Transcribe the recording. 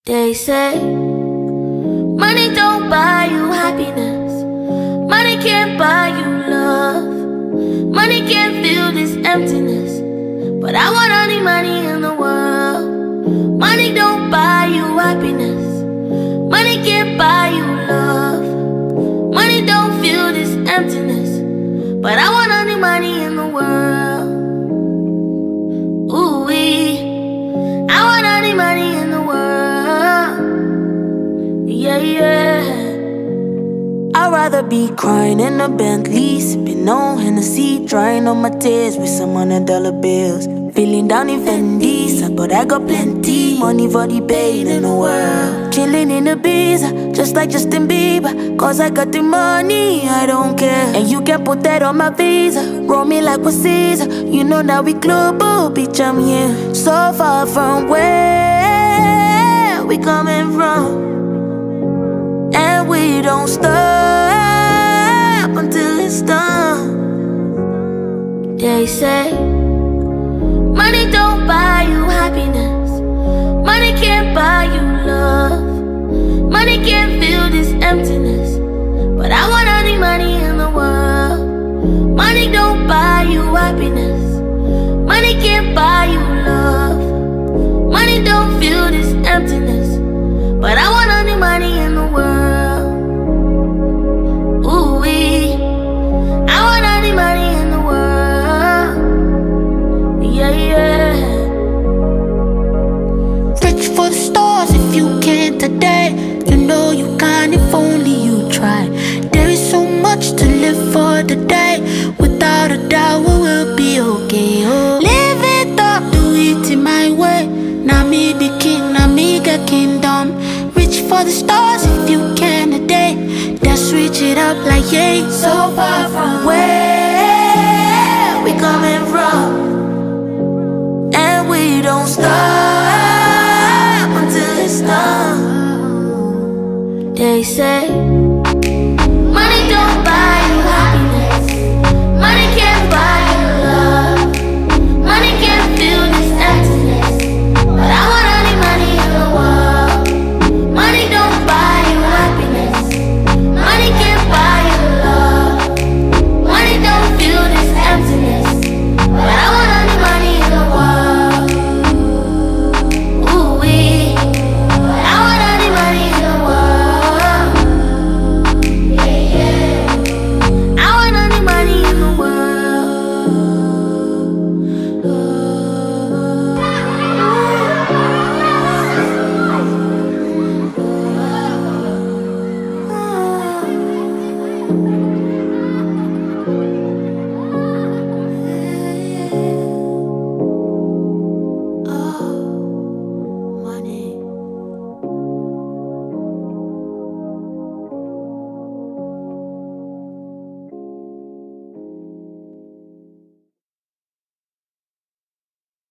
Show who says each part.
Speaker 1: They say money don't buy you happiness. Money can't buy you love. Money can't fill this emptiness. But I want all the money in the world. Money don't buy you happiness. Money can't buy you love. Money don't fill this emptiness. But I want all the money in the world. Ooh-wee. I want all the money in the world. Yeah, yeah. I'd rather be crying in a Bentley, sipping on Hennessy, drying on my tears with some $100 bills. Feeling down in Fendi, but I got plenty money for the pain in the world. Chilling in Ibiza, just like Justin Bieber, cause I got the money, I don't care. And you can put that on my visa, roll me like with Caesar. You know that we global, bitch, I'm here. So far from where we coming from, and we don't stop until it's done. They say money don't buy you happiness. Money can't buy you love. Money can't fill this emptiness. But I want all the money in the world. Money don't buy you happiness. Money can't buy you love. Money don't fill this emptiness. But I want all the money in the world. Ooh-wee. I want all the money in the world. Yeah, yeah.
Speaker 2: Reach for the stars if you can today. You know you can if only you try. There is so much to live for today. Without a doubt we will be okay. Oh. Live it up, do it in my way. Now me be king, now me get kingdom. Reach for the stars if you can today. Just reach it up like yay.
Speaker 1: So far from where we coming from, and we don't stop until it's done. They say